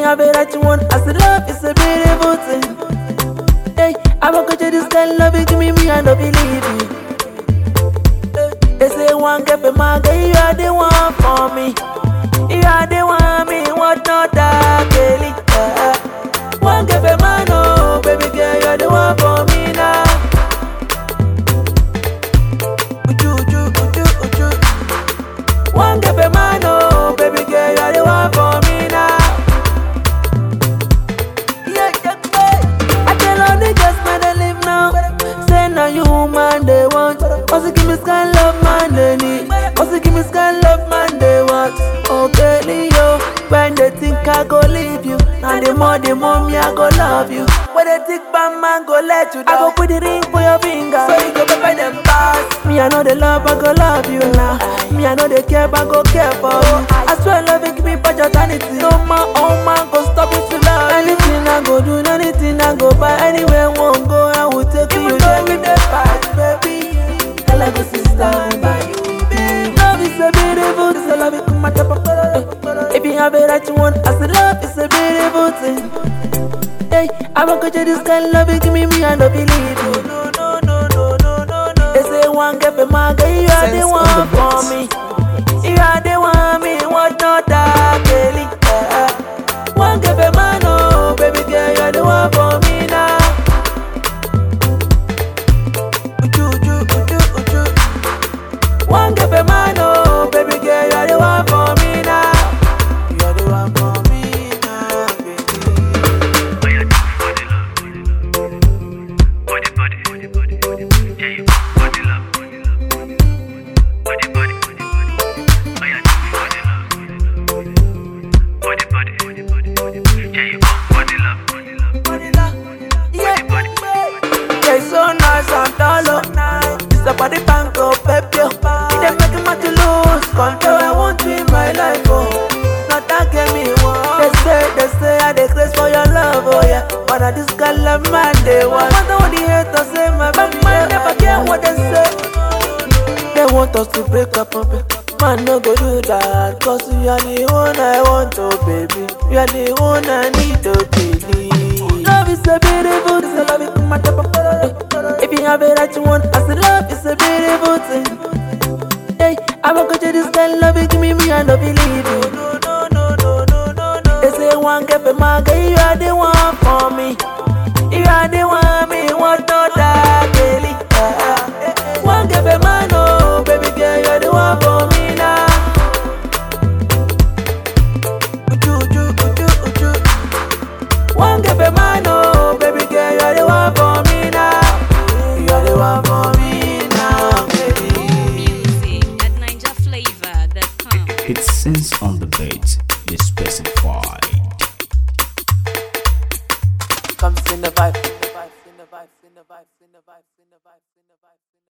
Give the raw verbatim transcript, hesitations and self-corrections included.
have it that you want, as the love is a beautiful thing. Hey, I'm gonna get you this kind of love, you give me me, I don't believe you. Hey, they say one get for my girl, you are the one for me. You are the one me, what not that Kelly. Yeah. One get for my no, baby girl, you are the one for me now. Uju, uju, uju, uju. One get for my no, baby girl, you are the one for me now. Yeah, yeah, yeah. I tell all the girls, man, they live now. Say now you man they want. Also give me sky love, man, they need. Also give me sky love, man, they want. Okay, Leo, when they think I go leave you, now the more, the more me I go love you. When they think bad man go let you down, I go put the ring for your finger, so you go pay them pass. Me I know the love, I go love you now. Me I know the care, I go care for you. I swear love it, give me for eternity. No man, oh man, go stop it to love. Anything I go do, anything I go buy, anywhere won't go, I will take you. You know with the fight, baby. I like a sister by you. Love is a beautiful thing, so love it come at up. If you have it that you want, I said love is a beautiful thing. Hey, I'm gonna get you this kind of love, you give me me, I don't believe you. No, no, no, no, no, no, no. They say one get for my girl, you are the one for me. You are the one me, what not that Kelly. Yeah. One get for my no, baby girl, you are the one for me now. Uju, uju, uju, uju. One get for my no, baby girl, you are the one for me now. You are the one for me now, baby. Body, body, body, body, body, yeah, you body love, body love, body, body, body, body, oh yeah, body love, body, body, body, body, body, yeah, you body love, body love, Body love, yeah, body, body. yeah, it's so nice and dollar. It's a body bank of baby. It dey make me to lose control. I want you in my life, oh. Not that get me one. They say, they say I dey craze for your love, oh yeah. But I this girl love man they want. No matter what the haters say, my baby man never care what they say. They want us to break up, oh baby. Man no go do that, cause you are the one I want, oh baby. You are the one I need, oh baby. Love is a beautiful thing, so love it come at up. If you have it that you want, I said love is a beautiful thing. Hey, I'm gonna get you this kind of love, you give me me, I don't believe you. No, no, no, no, no, no, no. They say one get for my girl, you are the one for me. You are the one me, what not that Kelly. Yeah. One get for my no, baby girl, you are the one for me now. Uju, uju, uju, uju. One get for my no, baby girl, you are the one for me now. You are the one for me now, baby. Music at ninja flavor dot com. It sings on the beat, you specified. Come sing the vibe, sing the vibe, sing the vibe, sing the vibe, sing the vibe, sing the vibe, sing the vibe.